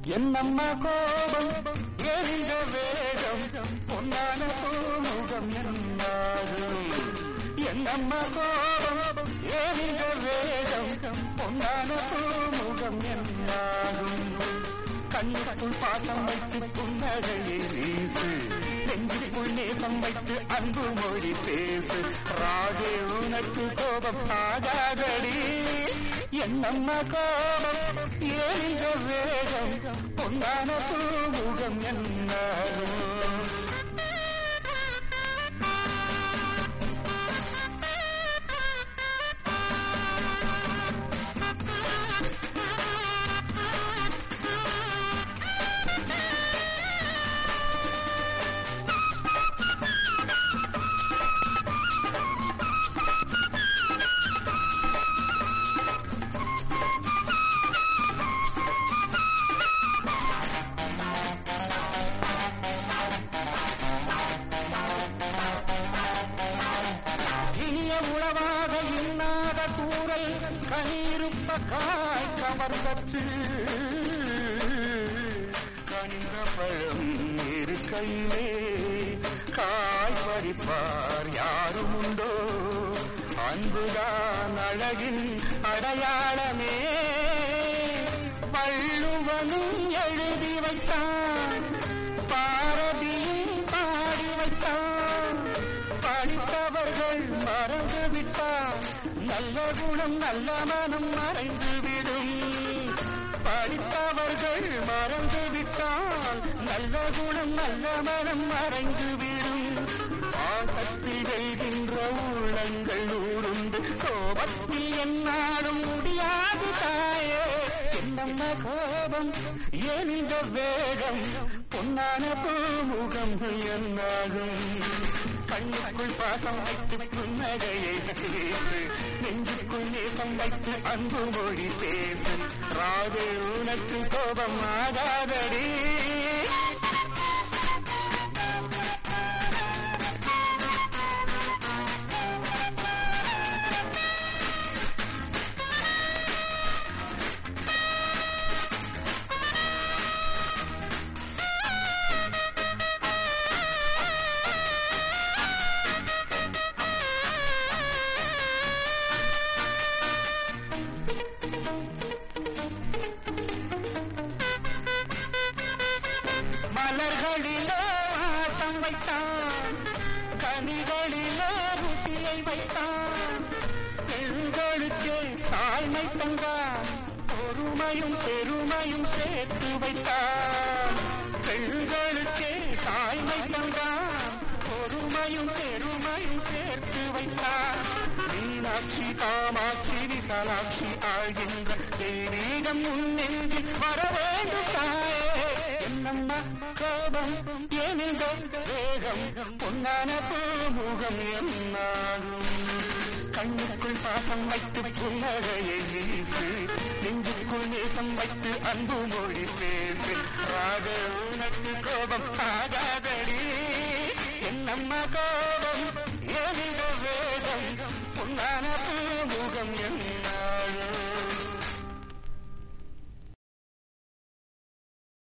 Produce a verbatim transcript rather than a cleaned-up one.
என்னம்மா கோபம் எரிந்த வேகம் பொன்னான பூமுகம் என்னாகும். என்னம்மா கோபம் எரிந்த வேகம் பொன்னான பூமுகம் என்னாகும். கண்ணுக்குள் பாசம் வைத்து புன்னகையை வீசு, நெஞ்சுக்குள் நேசம் வைத்து அன்பு மொழி பேசு. ராஜே உனக்கு கோபம் ஆகாதடி. என்னம்மா கோபம் எரிந்த வேகம் பொன்னான பூமுகம் என்னாகும். உளவாக இன்னாத கூறல் கனியிருப்ப காய் கவர்ந்தற்று. கனிந்த பழம் இருக்கையிலே காய் பறிப்பார் யாரும் உண்டோ. அன்புதான் அழகின் அடையாளமே. வள்ளுவனும் எழுதி வைத்தான், பாரதியும் பாடி வைத்தான். படித்தவர்கள் மறந்து விட்டால் நல்ல குணம் நல்ல மனம் மறைந்து விடும். படித்தவர்கள் மறந்து விட்டால் நல்ல குணம் நல்ல மனம் மறைந்து விடும். பாசத்தில் செய்கின்ற உள்ளங்கள் ஊருந்து கோபத்தில் என்னாலும் முடியாது தாயே. என்னம்மா கோபம் எந்த வேகம் பொன்னான பூமுகம் என்னாகும். கண்ணுக்குள் பாசம் வைத்து புன்னகையை பேசு, நெஞ்சுக்குள் நேசம் வைத்து அன்பு மொழி பேசு. ராவே உனக்கு கோபம் ஆகாதடி. மலர்களிலே வாசம் வைத்தான், கனிகளிலே ருசியை வைத்தான். பெண்களுக்கே தாய்மை தந்தான், பொறுமையும் பெருமையும் சேர்த்து வைத்தான். பெண்களுக்கே தாய்மை தந்தான், பொறுமையும் பெருமையும் சேர்த்து வைத்தான். மீனாட்சி காமாட்சி விசாலாட்சி ஆழ்கின்ற தெய்வீகம் முன்னெஞ்சில் வர வேண்டும் தாயே. என்னம்மா கோபம் எனிந்த வேகம் பொன்னான பூமுகம் என்னாகும். கண்ணுக்குள் பாசம் வைத்து புன்னகையை வீசு, நெஞ்சுக்குள் நேசம் வைத்து அன்பு மொழி பேசு. ராக உனக்கு கோபம் ஆகாதடி. என்னம்மா கோபம் எனிந்த